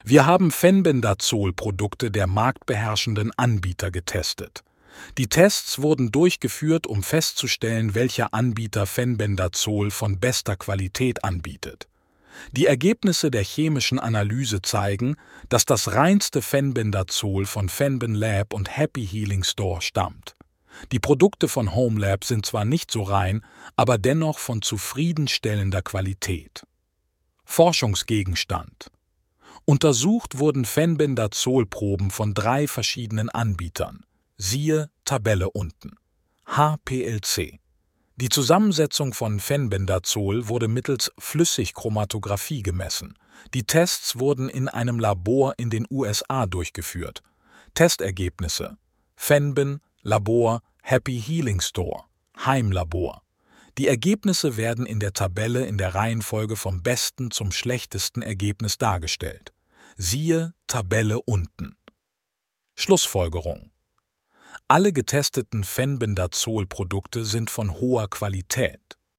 Wir haben Fenbendazol-Produkte der marktbeherrschenden Anbieter getestet. Die Tests wurden durchgeführt, um festzustellen, welcher Anbieter Fenbendazol von bester Qualität anbietet. Die Ergebnisse der chemischen Analyse zeigen, dass das reinste Fenbendazol von Fenben Lab und Happy Healing Store stammt. Die Produkte von HomeLab sind zwar nicht so rein, aber dennoch von zufriedenstellender Qualität. Forschungsgegenstand: Untersucht wurden Fenbendazol-Proben von 3 verschiedenen Anbietern. Siehe Tabelle unten. HPLC. Die Zusammensetzung von Fenbendazol wurde mittels Flüssigchromatographie gemessen. Die Tests wurden in einem Labor in den USA durchgeführt. Testergebnisse: Fenben, Labor, Happy Healing Store, Heimlabor. Die Ergebnisse werden in der Tabelle in der Reihenfolge vom besten zum schlechtesten Ergebnis dargestellt. Siehe Tabelle unten. Schlussfolgerung: Alle getesteten Fenbendazol-Produkte sind von hoher Qualität.